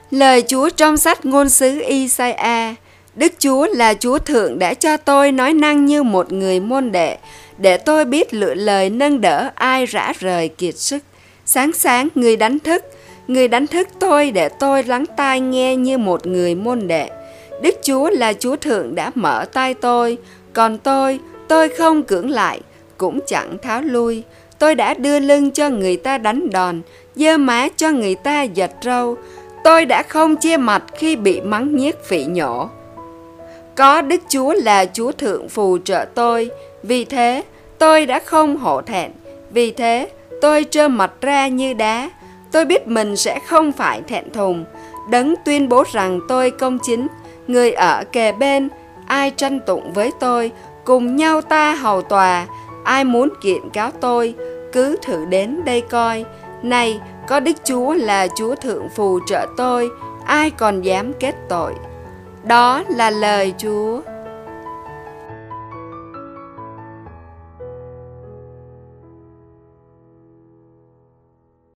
Lời Chúa trong sách ngôn sứ Isaiah. Đức Chúa là Chúa Thượng đã cho tôi nói năng như một người môn đệ, để tôi biết lựa lời nâng đỡ ai rã rời kiệt sức. Sáng sáng người đánh thức tôi để tôi lắng tai nghe như một người môn đệ. Đức Chúa là Chúa Thượng đã mở tai tôi, còn tôi không cưỡng lại, cũng chẳng tháo lui. Tôi đã đưa lưng cho người ta đánh đòn, giơ má cho người ta giật râu. Tôi đã không che mặt khi bị mắng nhiếc phỉ nhổ. Có Đức Chúa là Chúa Thượng phù trợ tôi, vì thế tôi đã không hổ thẹn. Vì thế tôi trơ mặt ra như đá. Tôi biết mình sẽ không phải thẹn thùng. Đấng tuyên bố rằng tôi công chính. Người ở kề bên, ai tranh tụng với tôi, cùng nhau ta hầu tòa. Ai muốn kiện cáo tôi, cứ thử đến đây coi. Này, có Đức Chúa là Chúa Thượng phù trợ tôi, ai còn dám kết tội. Đó là lời Chúa.